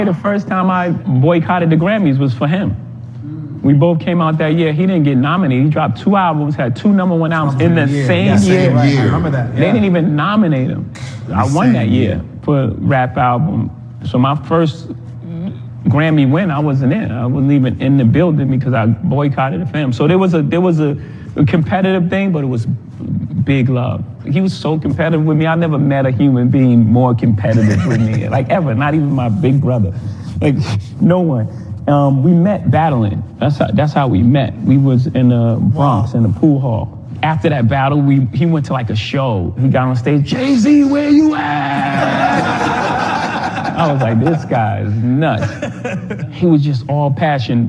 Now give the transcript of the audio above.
The first time I boycotted the Grammys was for him. We both came out that year. He didn't get nominated. He dropped 2 albums, had 2 #1 albums in the same year. Right. I remember that. Yeah. They didn't even nominate him. I won that year for rap album. So my first Grammy win, I wasn't in. I wasn't even in the building because I boycotted him. So there was a competitive thing, but it was big love. He was so competitive with me. I never met a human being more competitive with me, like ever. Not even my big brother, like no one. We met battling. That's how we met. We was in the Bronx in the pool hall. After that battle, he went to like a show. He got on stage, Jay-Z, where you at? I was like, this guy is nuts. He was just all passion.